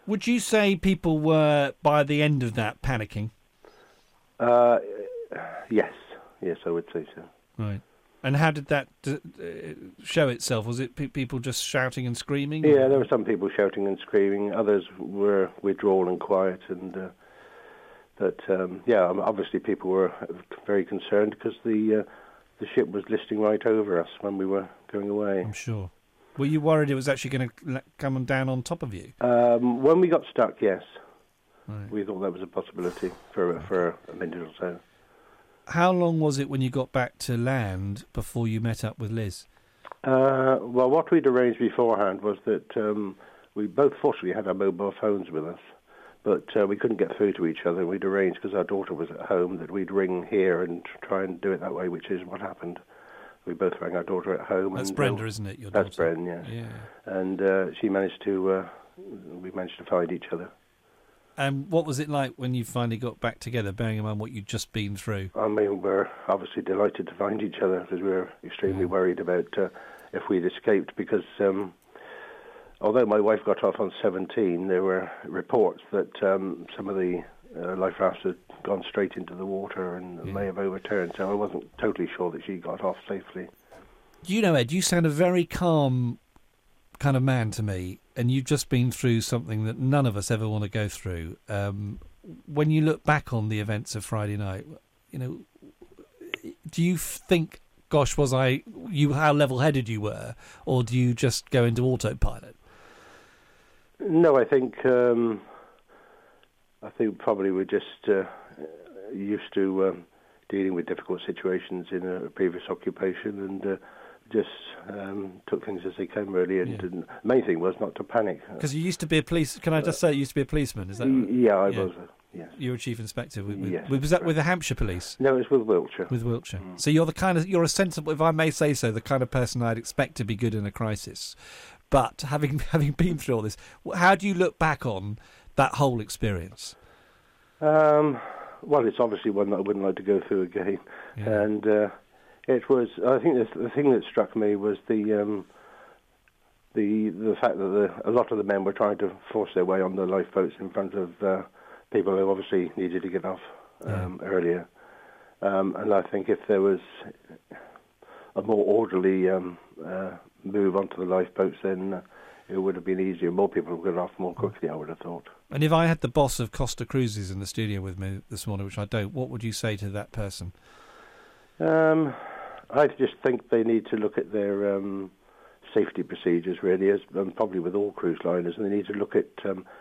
Would you say people were, by the end of that, panicking? Yes, I would say so. Right. And how did that show itself? Was it people just shouting and screaming? Yeah, there were some people shouting and screaming. Others were withdrawn and quiet. Obviously people were very concerned because the ship was listing right over us when we were going away. I'm sure. Were you worried it was actually going to come down on top of you? When we got stuck, yes. Right. We thought that was a possibility for a minute or so. How long was it when you got back to land before you met up with Liz? Well, what we'd arranged beforehand was that we both fortunately had our mobile phones with us, but we couldn't get through to each other. We'd arranged, because our daughter was at home, that we'd ring here and try and do it that way, which is what happened. We both rang our daughter at home. That's Brenda, isn't it, your daughter? That's Brenda, yes. Yeah. And we managed to find each other. And what was it like when you finally got back together, bearing in mind what you'd just been through? I mean, we're obviously delighted to find each other because we were extremely worried about if we'd escaped, because although my wife got off on 17, there were reports that some of the life rafts had gone straight into the water and may have overturned, so I wasn't totally sure that she got off safely. You know, Ed, you sound a very calm kind of man to me, and you've just been through something that none of us ever want to go through. When you look back on the events of Friday night, you know, do you think, gosh, how level-headed you were, or do you just go into autopilot? No, I think probably we're just used to dealing with difficult situations in a previous occupation, and just took things as they came, really. And the main thing was not to panic. Because you used to be a police. Can I just say, you used to be a policeman? Is that right? Yeah, I was. Yes. You were chief inspector. Yes. Was that with the Hampshire Police? No, it was with Wiltshire. With Wiltshire. So you're a sensible, if I may say so, the kind of person I'd expect to be good in a crisis. But having been through all this, how do you look back on that whole experience? Well, it's obviously one that I wouldn't like to go through again. Yeah. And it was. I think the thing that struck me was the fact that a lot of the men were trying to force their way on the lifeboats in front of people who obviously needed to get off earlier. And I think if there was a more orderly move onto the lifeboats, then it would have been easier. More people would get off more quickly, I would have thought. And if I had the boss of Costa Cruises in the studio with me this morning, which I don't, what would you say to that person? I just think they need to look at their safety procedures, really, as probably with all cruise liners, and they need to look at